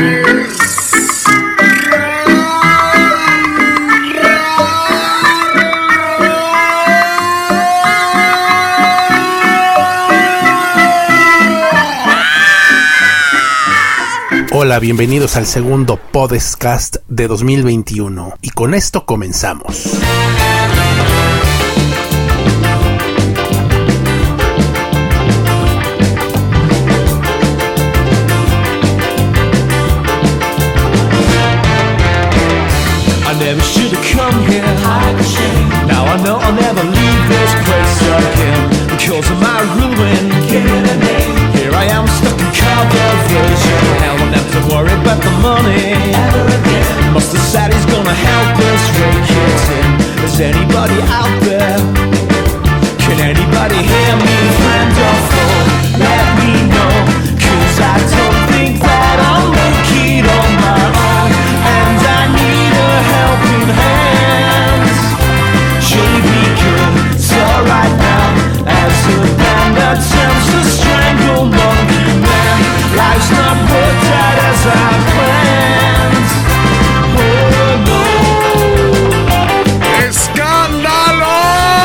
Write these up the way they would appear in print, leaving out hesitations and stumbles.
Hola, bienvenidos al segundo podcast de 2021 y con esto comenzamos. I never should have come here. Now I know I'll never leave this place again because of my ruin. Here I am stuck in coverage. Hell, I'll never worry about the money ever again. Must have said he's gonna help us rake it in. Is anybody out there? Can anybody hear me, friend or foe? Let me know, 'cause I don't think that I'll make it on my own, and I need a helping hand. JB Good, it's alright now, as a band attempts to strangle Monkey Man. Life's not worked out as I planned. Oh no. ¡Escándalo!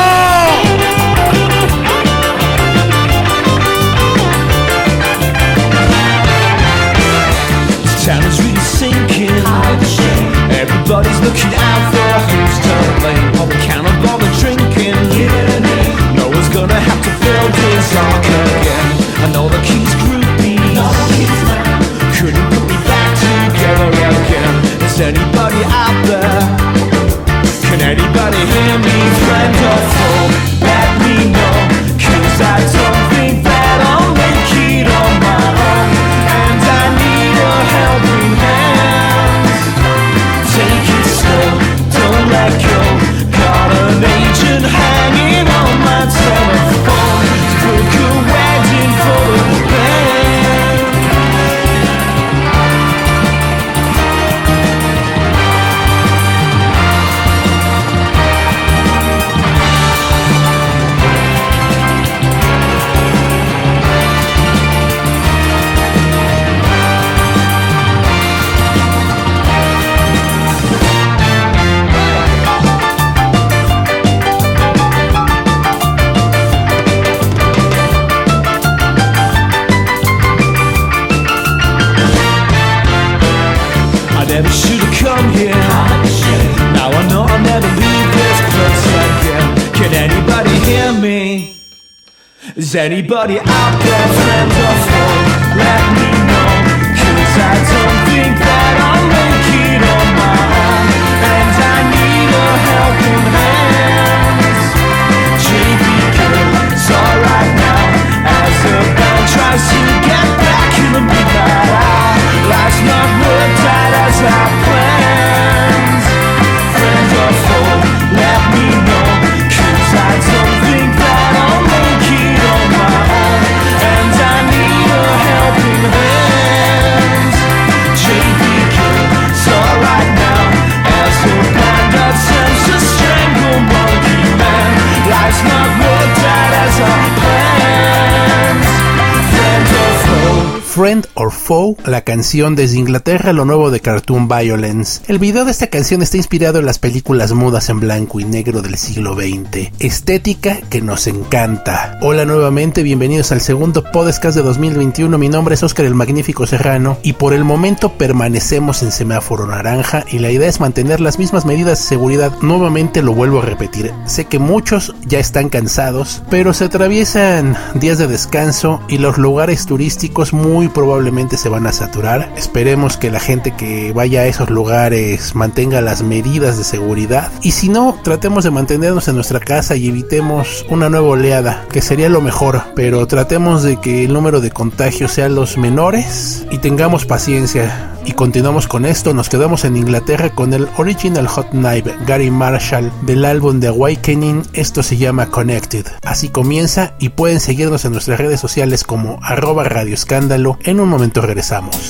This town is really sinking. Everybody's looking out for who's to blame. On account of all the drinking, no one's gonna have to build his ark again. I know the keys groupies couldn't put me back together again. Is anybody out there? Can anybody hear me, friend or foe? Let me know, 'cause I don't think that I'll make it on my own, and I need a helping hand. Take it slow, don't let go. Got an agent hanging on my telephone to book a wedding for the band. Never should have come here. Now I know I'll never leave this place again. Can anybody hear me? Is anybody out there, friend or foe? Let me know, 'cause I don't think that I'll make it on my own, and I need a helping hand. JB Good, it's alright now, as the band tries to get back in the midnight hour. Life's not worked out as I planned. Friend or foe, let me know, 'cause I don't think that I'll make it on my own, and I need a helping hand. JB Good, it's alright now, as a band attempts to strangle Monkey Man. Life's not worked out as I planned. Friend or foe. Friend or Foe, la canción desde Inglaterra, lo nuevo de Cartoon Violence. El video de esta canción está inspirado en las películas mudas en blanco y negro del siglo XX. Estética que nos encanta. Hola nuevamente, bienvenidos al segundo podcast de 2021. Mi nombre es Oscar el Magnífico Serrano y por el momento permanecemos en semáforo naranja y la idea es mantener las mismas medidas de seguridad. Nuevamente lo vuelvo a repetir. Sé que muchos ya están cansados, pero se atraviesan días de descanso y los lugares turísticos muy probablemente se van a saturar. Esperemos que la gente que vaya a esos lugares mantenga las medidas de seguridad y si no, tratemos de mantenernos en nuestra casa y evitemos una nueva oleada, que sería lo mejor, pero tratemos de que el número de contagios sean los menores y tengamos paciencia. Y continuamos con esto, nos quedamos en Inglaterra con el Original Hot Knife Gary Marshall del álbum The Awakening. Esto se llama Connected. Así comienza y pueden seguirnos en nuestras redes sociales como @radioescándalo. En un momento regresamos.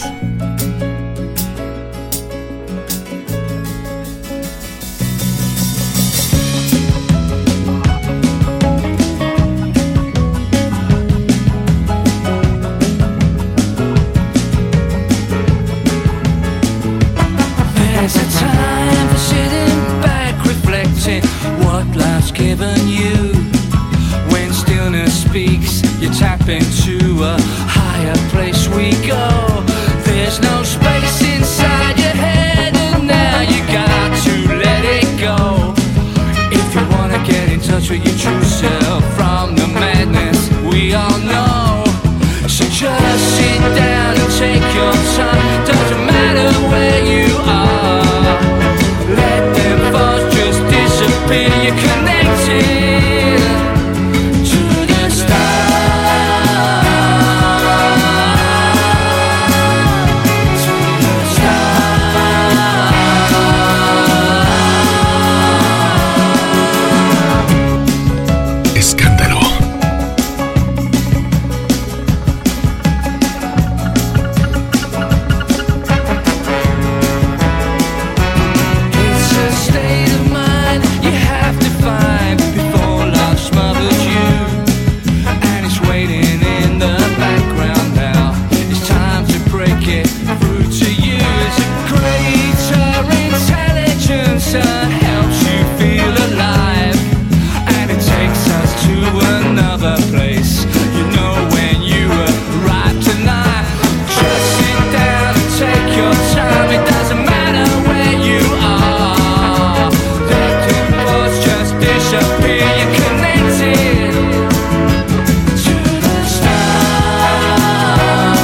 get through to you is a greater intelligence and helps you feel alive. And it takes us to another place. You know when you arrive tonight, just sit down and take your time. It doesn't matter where you are. Let the thoughts just disappear. You're connected to the stars.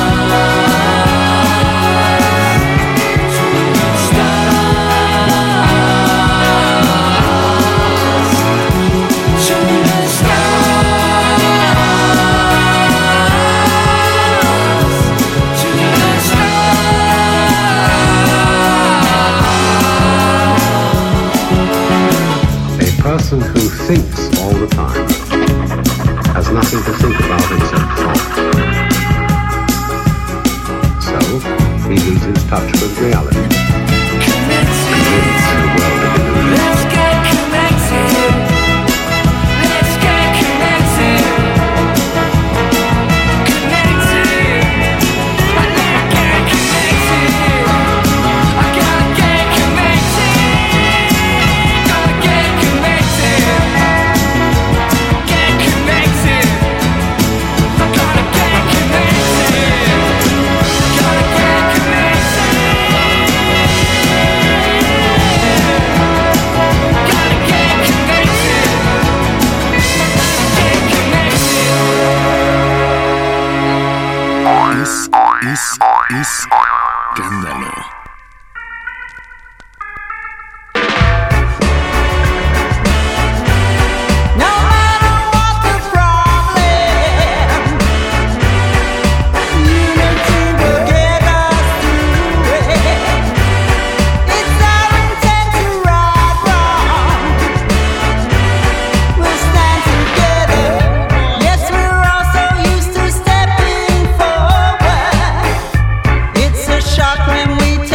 To the stars. To the stars. To the stars. A person who thinks all the time has nothing to think about except thought. So he loses touch with reality. Lives in a world of illusion. Let's get connected. Let's get connected. Connected. I gotta get connected. I gotta get connected. Gotta get connected. Get connected. I gotta get connected. Gotta get connected. Gotta get connected. Get connected. Escándalo. No matter what the problem, unity will get us through it. It's our intent to right wrong. We'll stand together. Yes, we're all so used to stepping forward. It's a shock when we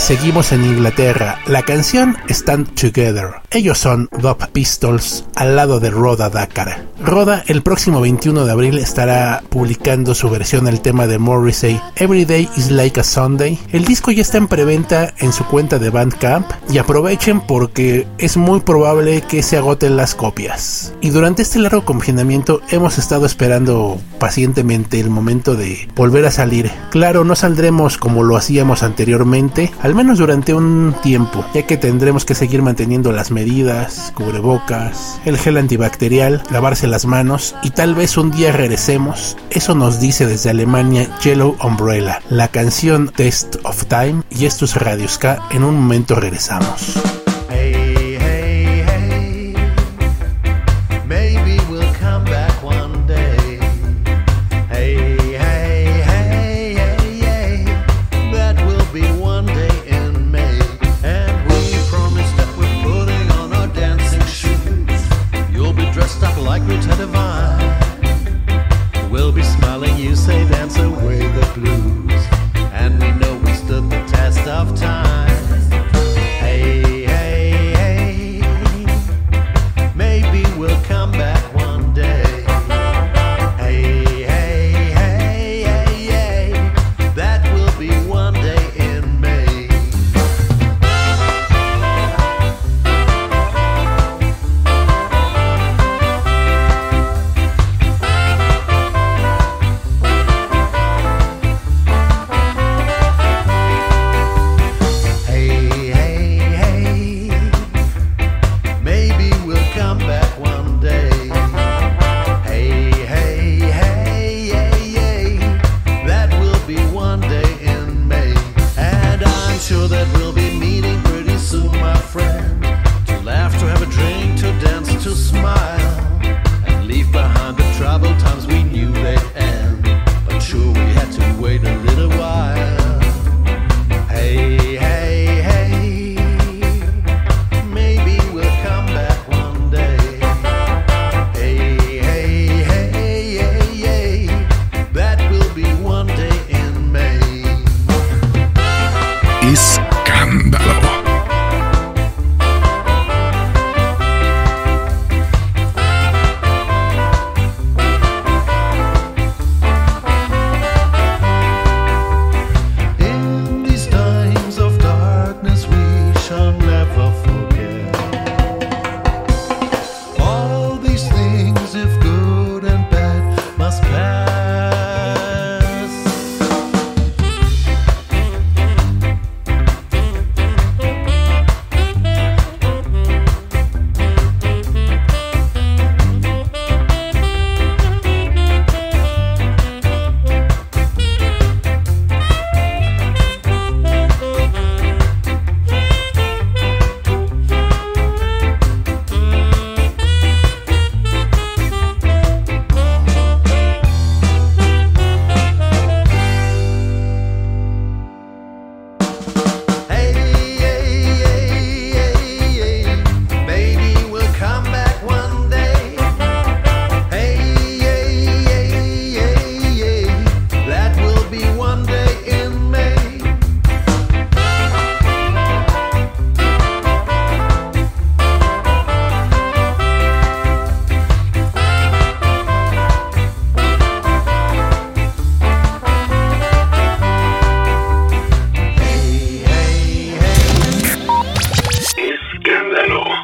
Seguimos en Inglaterra. La canción Stand Together. Ellos son The Pistols al lado de Rhoda Dakar. Rhoda el próximo 21 de abril estará publicando su versión al tema de Morrissey, Every Day is Like a Sunday. El disco ya está en preventa en su cuenta de Bandcamp y aprovechen porque es muy probable que se agoten las copias. Y durante este largo confinamiento hemos estado esperando pacientemente el momento de volver a salir. Claro, no saldremos como lo hacíamos anteriormente, al menos durante un tiempo, ya que tendremos que seguir manteniendo las medidas, cubrebocas, el gel antibacterial, lavarse las manos y tal vez un día regresemos. Eso nos dice desde Alemania Yellow Umbrella, la canción Test of Time, y esto es Radio Ska. En un momento regresamos. Hey, hey, hey, maybe we'll come back one day. Hey, hey, hey, hey, hey, that will be one day in May. And we promise that we're putting on our dancing shoes. You'll be dressed up like Rita Divine. We'll be smiling, you say dance away the blues. And we know we stood the test of time. Hey, hey, hey, maybe we'll come back one day. Hey, hey, hey, hey, hey, that will be one day in May. Hey, hey, hey, maybe we'll come back one day. Hey, hey, hey, hey, hey, that will be one day in May. And I'm sure that we'll be meeting pretty soon, my friend. To laugh, to have a drink, to dance, to smile, and leave behind the troubled times we knew they'd end. But sure, we had to wait a little while. Hey, hey, hey, maybe we'll come back one day. Hey, hey, hey, hey, hey, that will be one day in May. Escándalo. In these times of darkness we shall never forget. All these things, if good and bad, must pass. Hey, hey, hey, hey, hey, maybe we'll come back one day. Hey, hey, hey, hey, hey, that will be one day in May. Hey, hey, hey. Escándalo.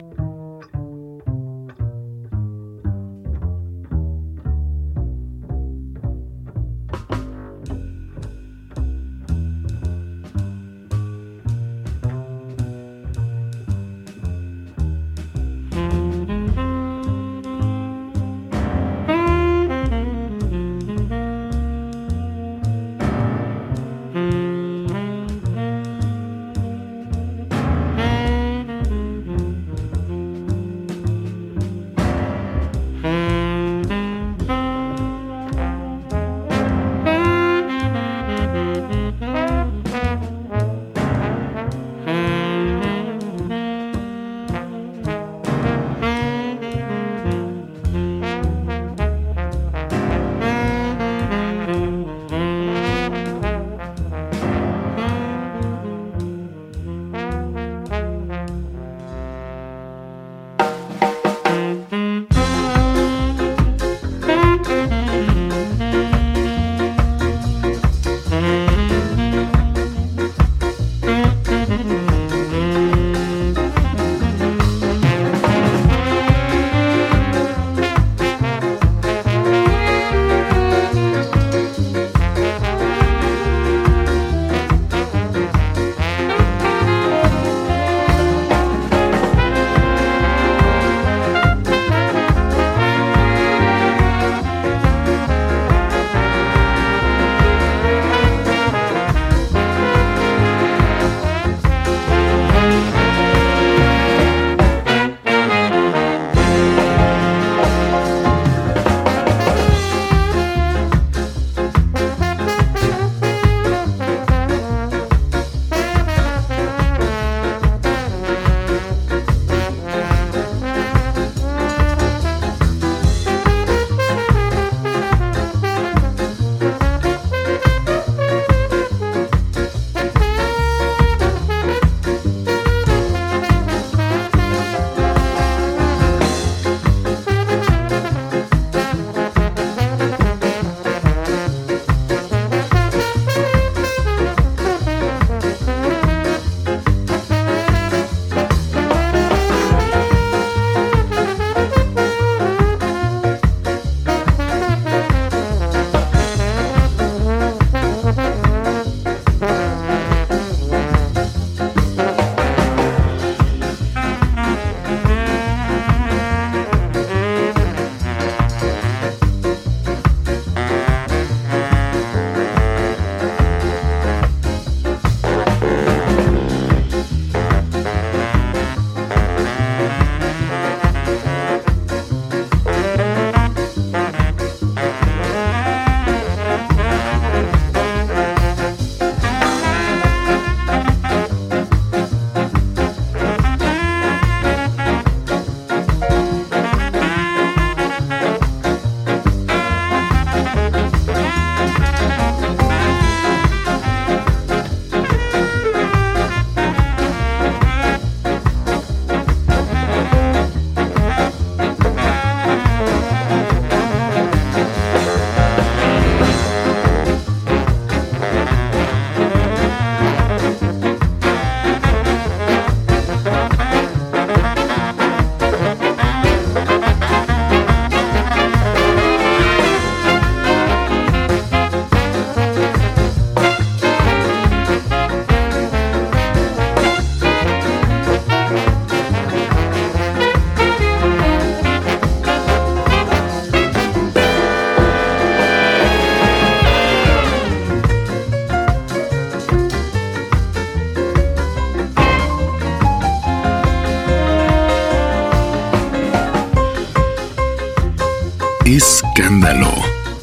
Escándalo.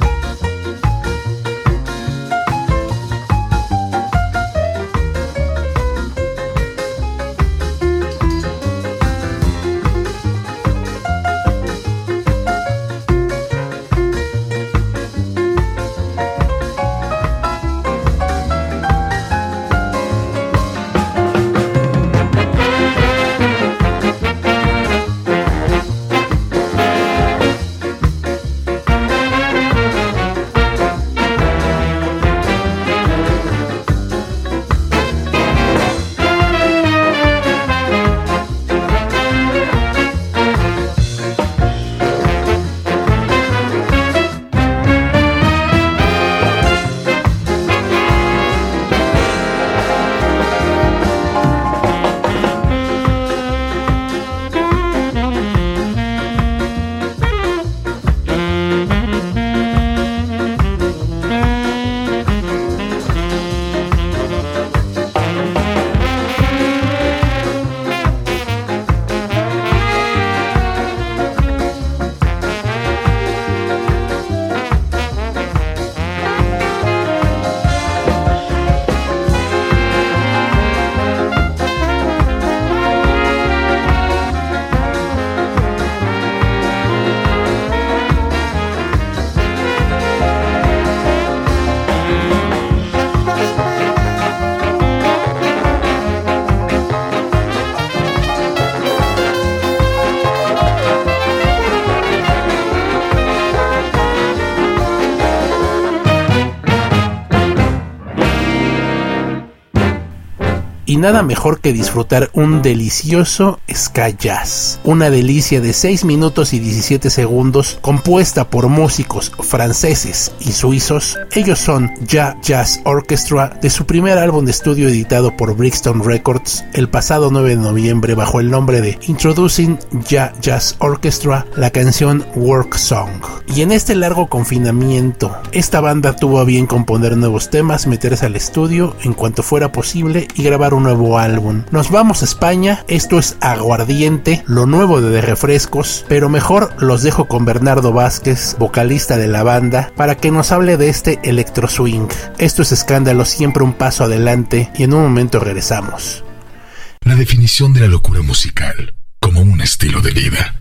Y nada mejor que disfrutar un delicioso ska jazz, una delicia de 6 minutos y 17 segundos compuesta por músicos franceses y suizos. Ellos son Ja Jazz Orchestra, de su primer álbum de estudio editado por Brixton Records el pasado 9 de noviembre bajo el nombre de Introducing Ja Jazz Orchestra, la canción Work Song. Y en este largo confinamiento, esta banda tuvo a bien componer nuevos temas, meterse al estudio en cuanto fuera posible y grabar un nuevo álbum. Nos vamos a España, esto es Aguardiente, lo nuevo de Refrescos, pero mejor los dejo con Bernardo Vázquez, vocalista de la banda, para que nos hable de este electro swing. Esto es Escándalo, siempre un paso adelante, y en un momento regresamos. La definición de la locura musical como un estilo de vida.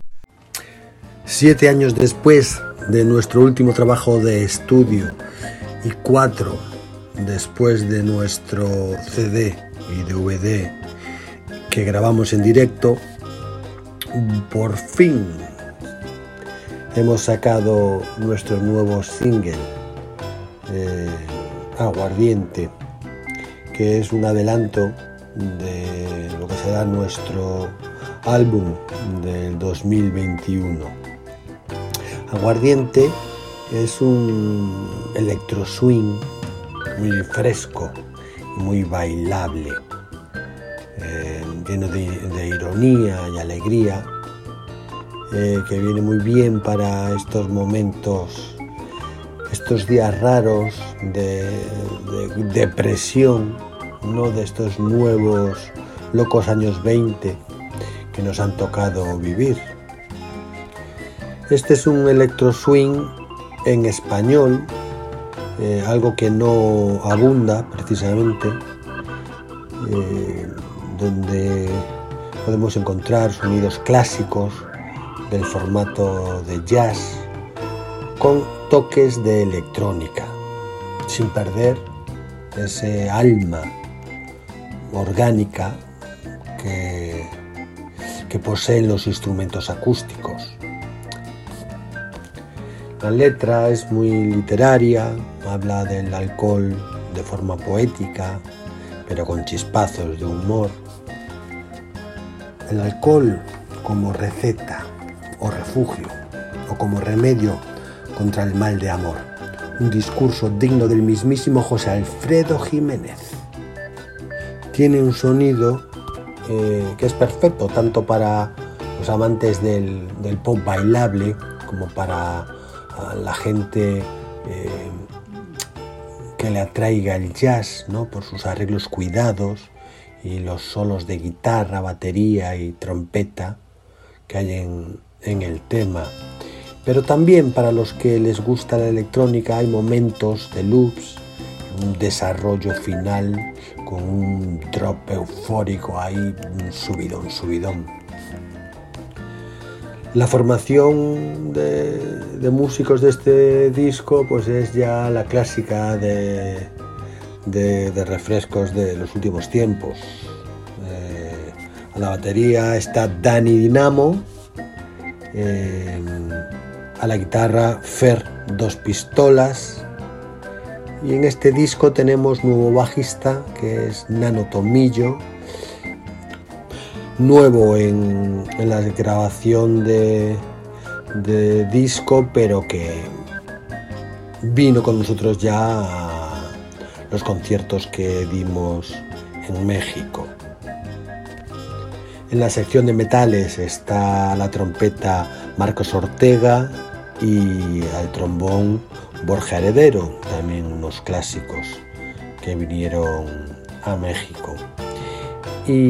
7 años después de nuestro último trabajo de estudio y 4 después de nuestro CD y DVD que grabamos en directo, por fin hemos sacado nuestro nuevo single, Aguardiente, que es un adelanto de lo que será nuestro álbum del 2021. Aguardiente es un electro swing muy fresco y muy bailable, lleno de ironía y alegría, que viene muy bien para estos momentos, estos días raros de depresión, ¿no? De estos nuevos locos años 20 que nos han tocado vivir. Este es un electro swing en español, algo que no abunda precisamente, donde podemos encontrar sonidos clásicos del formato de jazz con toques de electrónica, sin perder ese alma orgánica que poseen los instrumentos acústicos. La letra es muy literaria, habla del alcohol de forma poética, pero con chispazos de humor. El alcohol como receta o refugio o como remedio contra el mal de amor. Un discurso digno del mismísimo José Alfredo Jiménez. Tiene un sonido que es perfecto tanto para los amantes del pop bailable como para la gente que le atraiga el jazz, ¿no? Por sus arreglos cuidados y los solos de guitarra, batería y trompeta que hay en el tema. Pero también para los que les gusta la electrónica hay momentos de loops, un desarrollo final con un drop eufórico ahí, un subidón. La formación de músicos de este disco pues es ya la clásica de refrescos de los últimos tiempos. A la batería está Dani Dinamo, a la guitarra Fer Dos Pistolas, y en este disco tenemos nuevo bajista que es Nano Tomillo, nuevo en la grabación de disco, pero que vino con nosotros ya a los conciertos que dimos en México. En la sección de metales está la trompeta Marcos Ortega y al trombón Borja Heredero, también unos clásicos que vinieron a México. Y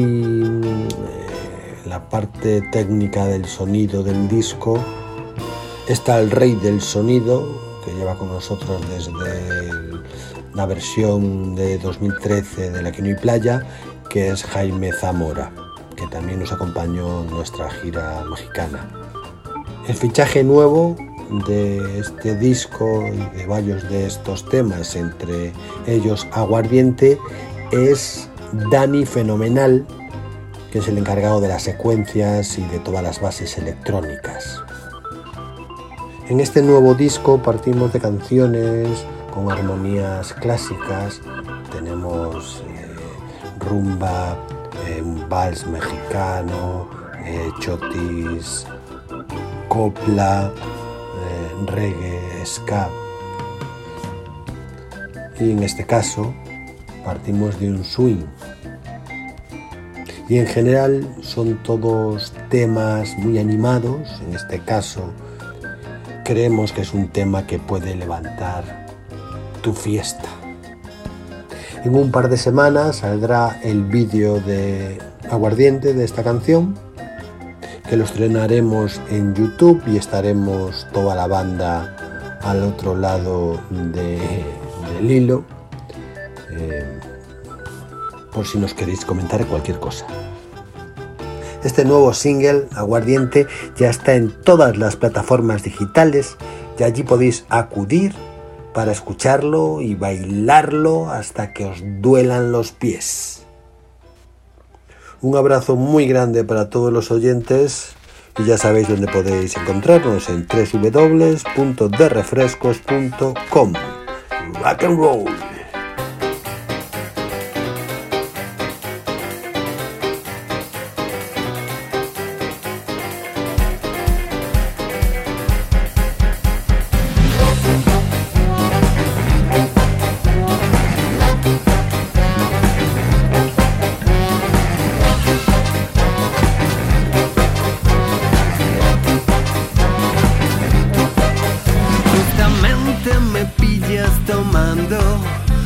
la parte técnica del sonido del disco está el rey del sonido, que lleva con nosotros desde la versión de 2013 de La Que No Hay Playa, que es Jaime Zamora, que también nos acompañó en nuestra gira mexicana. El fichaje nuevo de este disco y de varios de estos temas, entre ellos Aguardiente, es Dani Fenomenal, que es el encargado de las secuencias y de todas las bases electrónicas. En este nuevo disco partimos de canciones con armonías clásicas. Tenemos rumba, un vals mexicano, chotis, copla, reggae, ska. Y en este caso partimos de un swing. Y en general son todos temas muy animados. En este caso creemos que es un tema que puede levantar tu fiesta. En un par de semanas saldrá el vídeo de Aguardiente de esta canción, que lo estrenaremos en YouTube y estaremos toda la banda al otro lado del hilo, por si nos queréis comentar cualquier cosa. Este nuevo single, Aguardiente, ya está en todas las plataformas digitales y allí podéis acudir para escucharlo y bailarlo hasta que os duelan los pies. Un abrazo muy grande para todos los oyentes y ya sabéis dónde podéis encontrarnos, en www.derefrescos.com. Rock and roll. Justamente me pillas tomando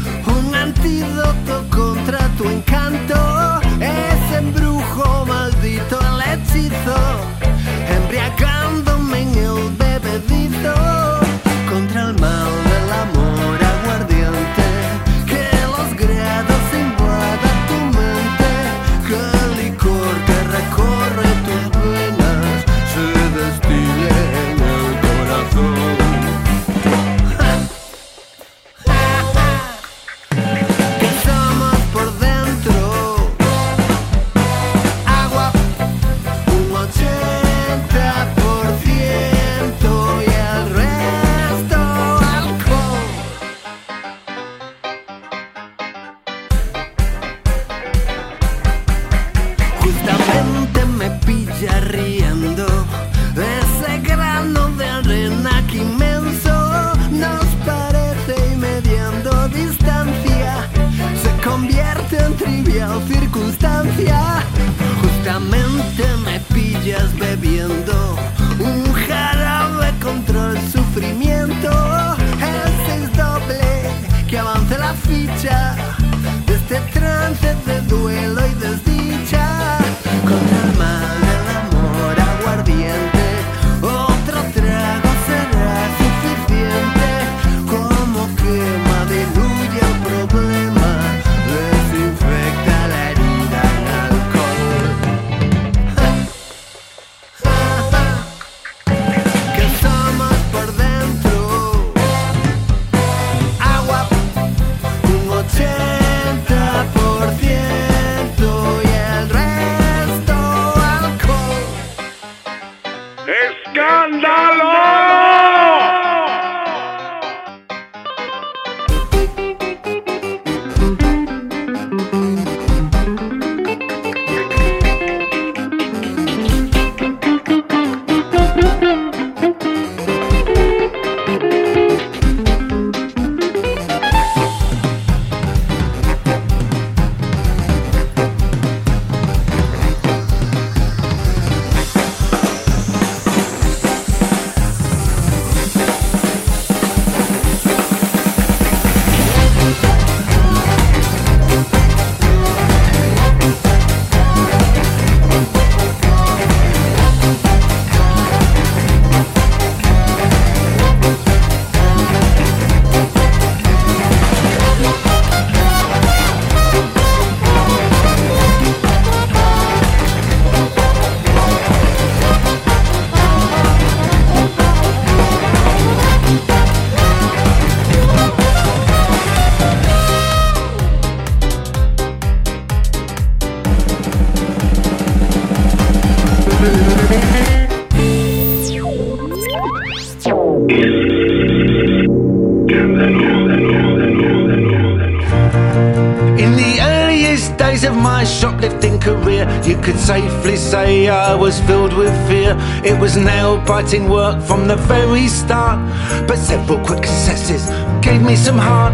In the earliest days of my shoplifting career, you could safely say I was filled with fear. It was nail-biting work from the very start, but several quick successes gave me some heart.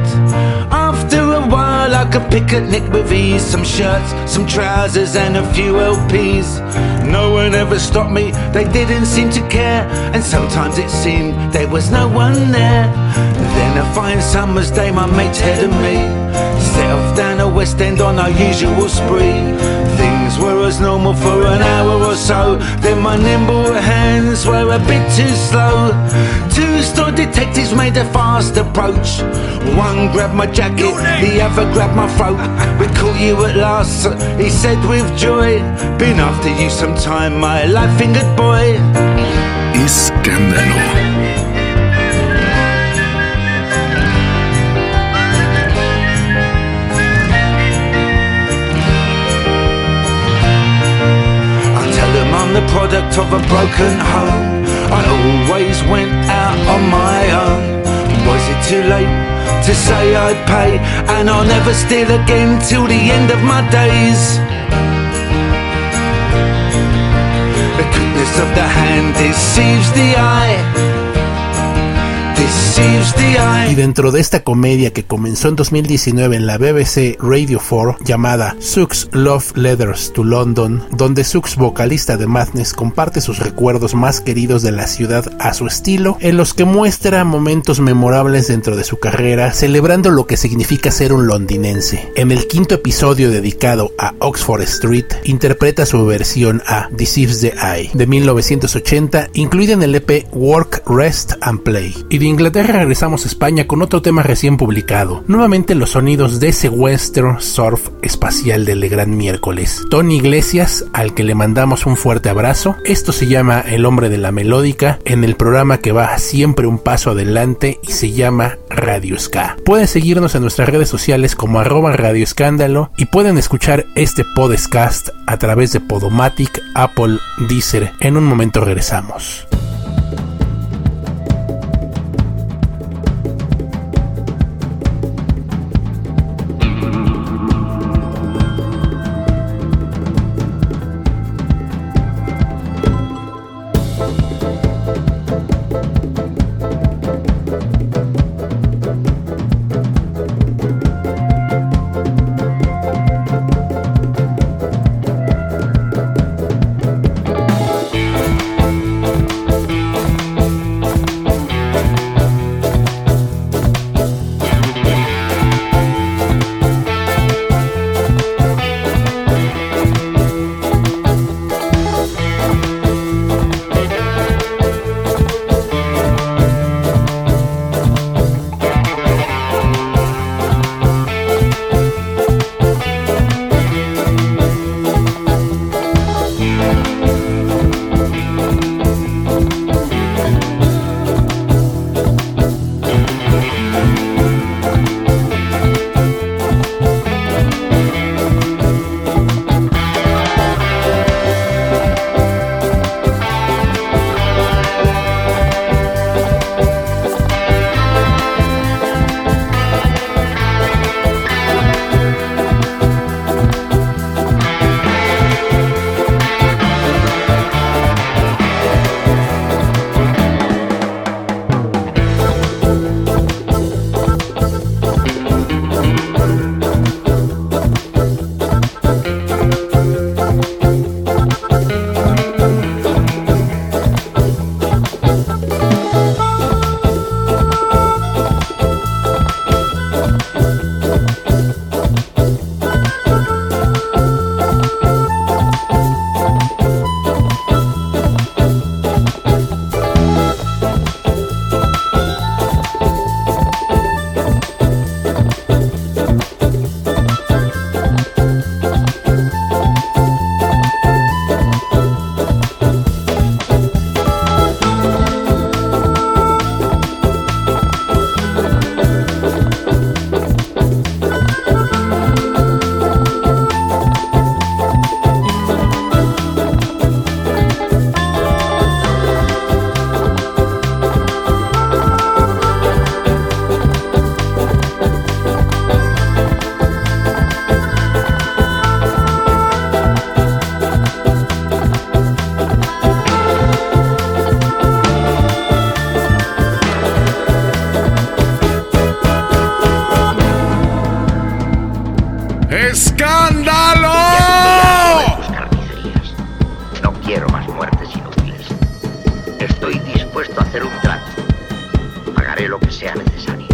After a while I could pick a nick with ease, some shirts, some trousers and a few LPs. No one ever stopped me, they didn't seem to care, and sometimes it seemed there was no one there. Then a fine summer's day my mates head of me set off down the West End on our usual spree. Things were as normal for an hour or so, then my nimble hands were a bit too slow. Two store detectives made a fast approach. One grabbed my jacket, the other grabbed my throat. "We caught you at last," he said with joy. "Been after you some time, my light-fingered boy." Escándalo. I'm the product of a broken home. I always went out on my own. Was it too late to say I'd pay? And I'll never steal again till the end of my days. The quickness of the hand deceives the eye. Y dentro de esta comedia que comenzó en 2019 en la BBC Radio 4 llamada Sux Love Letters to London, donde Sux, vocalista de Madness, comparte sus recuerdos más queridos de la ciudad a su estilo, en los que muestra momentos memorables dentro de su carrera, celebrando lo que significa ser un londinense. En el quinto episodio dedicado a Oxford Street, interpreta su versión a Deceives the Eye de 1980, incluida en el EP Work, Rest and Play. Y de Inglaterra regresamos a España con otro tema recién publicado, nuevamente los sonidos de ese western surf espacial del gran miércoles. Tony Iglesias, al que le mandamos un fuerte abrazo. Esto se llama El Hombre de la Melódica, en el programa que va siempre un paso adelante y se llama Radio Ska. Pueden seguirnos en nuestras redes sociales como @Radio Escándalo y pueden escuchar este podcast a través de Podomatic, Apple, Deezer. En un momento regresamos. quiero más muertes inútiles. Estoy dispuesto a hacer un trato. Pagaré lo que sea necesario.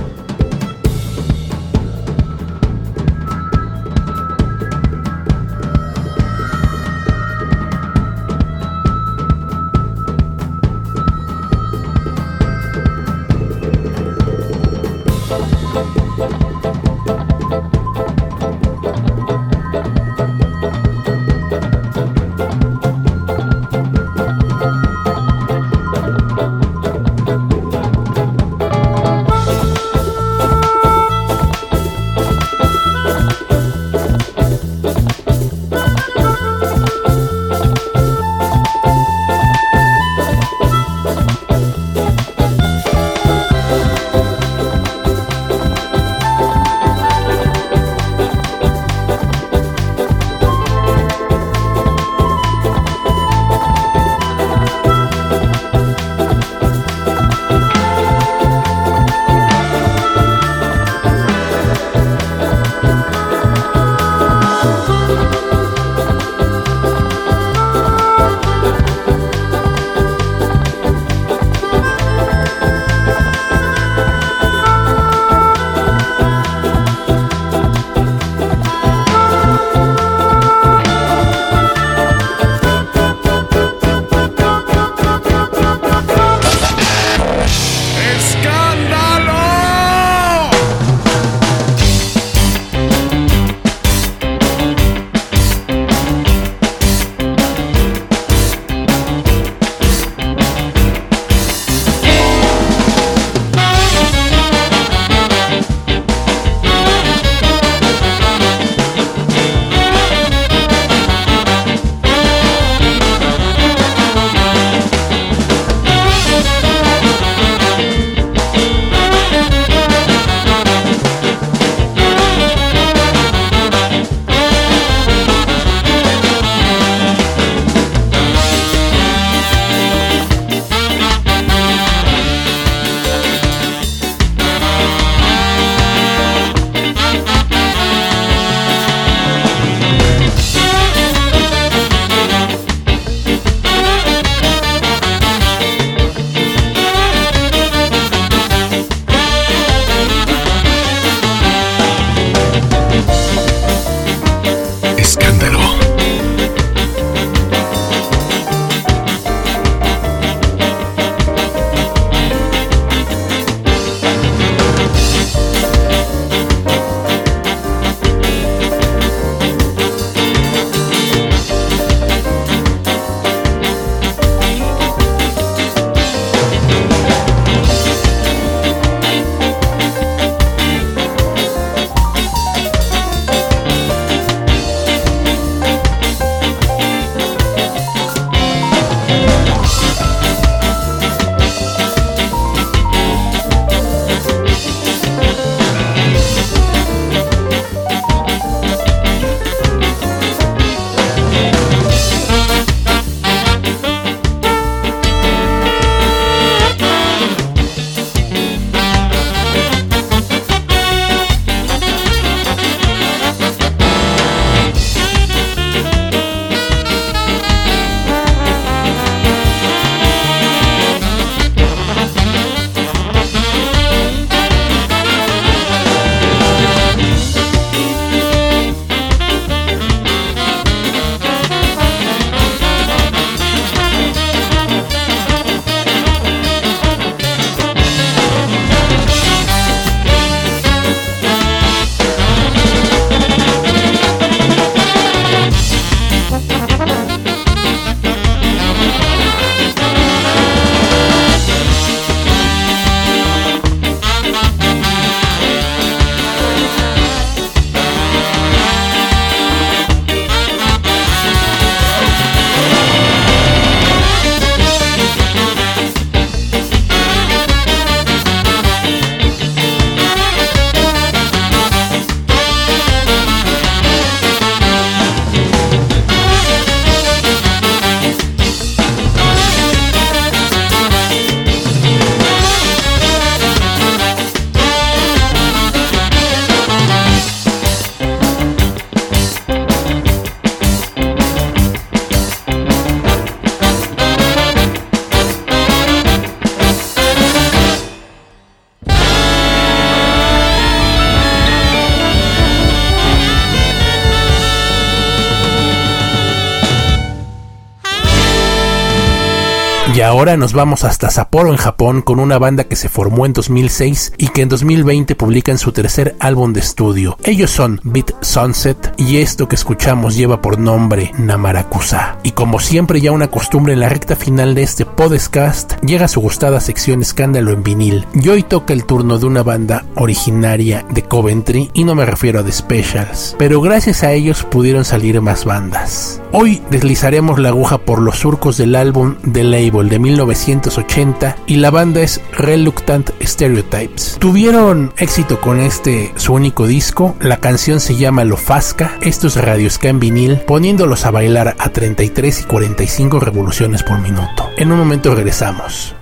Y ahora nos vamos hasta Sapporo, en Japón, con una banda que se formó en 2006 y que en 2020 publican su tercer álbum de estudio. Ellos son Beat Sunset y esto que escuchamos lleva por nombre Namarakusa. Y como siempre, ya una costumbre en la recta final de este podcast, llega su gustada sección Escándalo en vinil. Y hoy toca el turno de una banda originaria de Coventry, y no me refiero a The Specials, pero gracias a ellos pudieron salir más bandas. Hoy deslizaremos la aguja por los surcos del álbum The Label de 1980 y la banda es Reluctant Stereotypes. Tuvieron éxito con este su único disco, la canción se llama Lo Fasca, esto es Radio Ska en vinil, poniéndolos a bailar a 33 y 45 revoluciones por minuto. En un momento regresamos.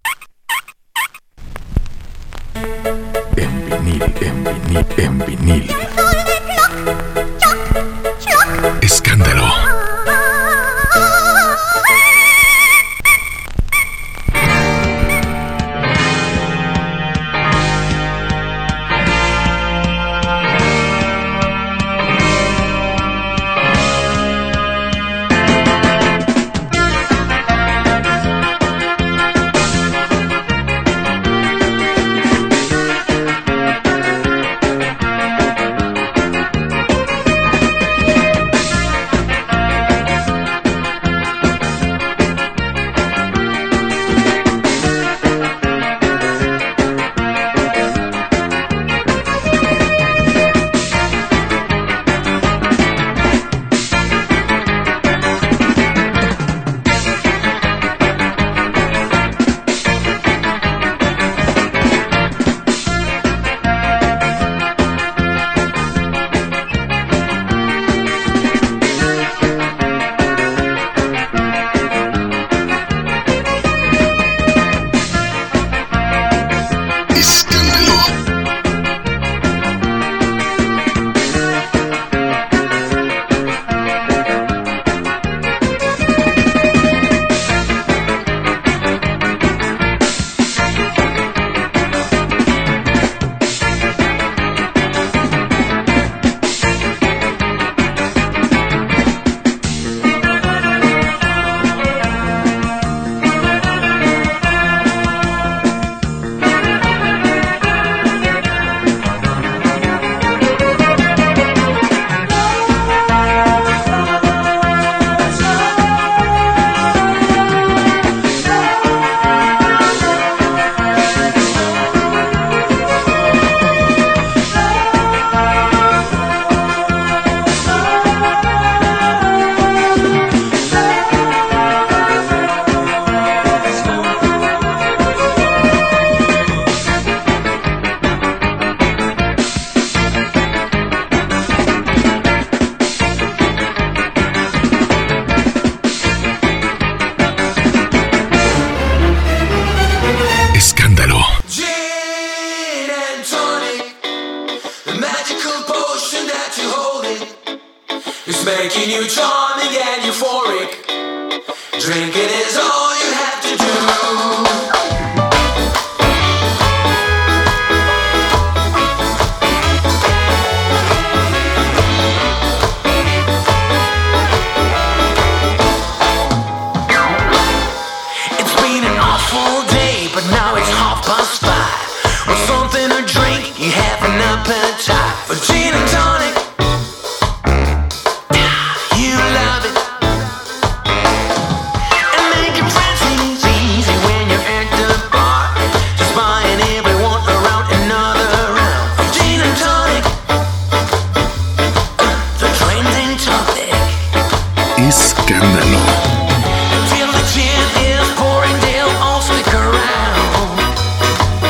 En vinil. Escándalo. making you charming and euphoric. Drinking is all you have to do. It's been an awful day, but now it's 5:30. With something to drink, you have an appetite for gin and tonic. You love it. And making friends is easy when you're at the bar. Just buying everyone around another round of gin and tonic. The trending topic. Escándalo. Until the gin is pouring, they'll all stick around.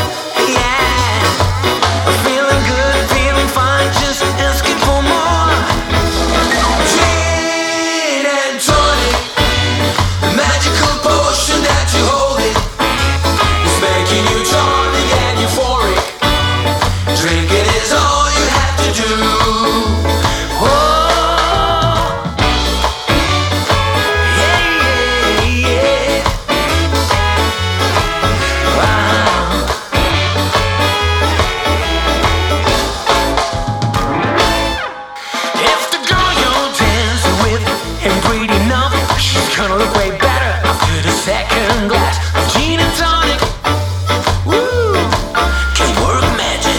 second glass of gin and tonic. Woo, can work magic.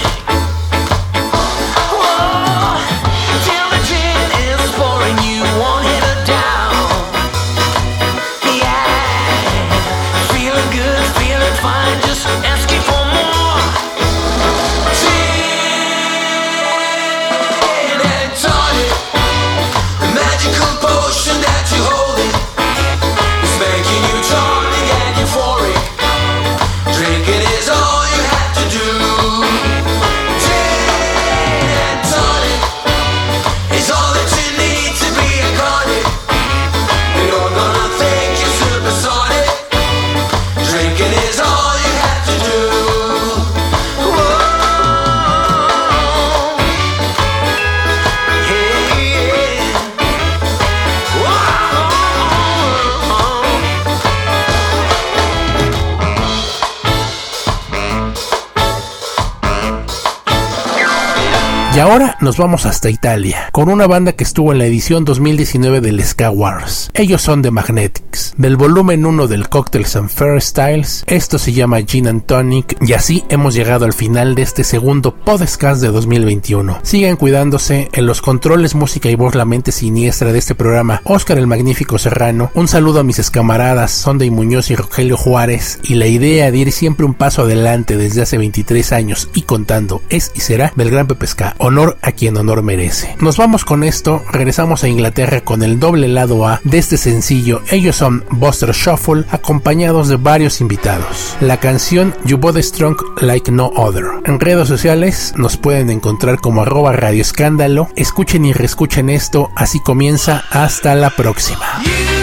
Whoa, till the gin is pouring, you won't hit her down. Yeah, feeling good, feeling fine, just asking for more. Gin and tonic, the magical potion that you hold it. Making you charming and euphoric. Drinking is all you have to do. Gin and tonic is all that you need to be iconic. You're gonna think you're supersonic. Drinking is all you have to do. Whoa. Yeah, yeah. Whoa. Y ahora nos vamos hasta Italia, con una banda que estuvo en la edición 2019 del Ska Wars. Ellos son The Magnetics. Del volumen 1 del Cocktails and Fair Styles, esto se llama Gin and Tonic, y así hemos llegado al final de este segundo podcast de 2021. Sigan cuidándose. En los controles, música y voz, la mente siniestra de este programa, Óscar el Magnífico Serrano. Un saludo a mis escamaradas Sunday Muñoz y Rogelio Juárez, y la idea de ir siempre un paso adelante desde hace 23 años y contando es y será del gran Pepe Ska. Honor a quien honor merece. Nos vamos con esto, regresamos a Inglaterra con el doble lado A de este sencillo. Ellos son Buster Shuffle, acompañados de varios invitados. La canción You Body Strong Like No Other. En redes sociales nos pueden encontrar como @radioescándalo. Escuchen y reescuchen esto, así comienza. Hasta la próxima.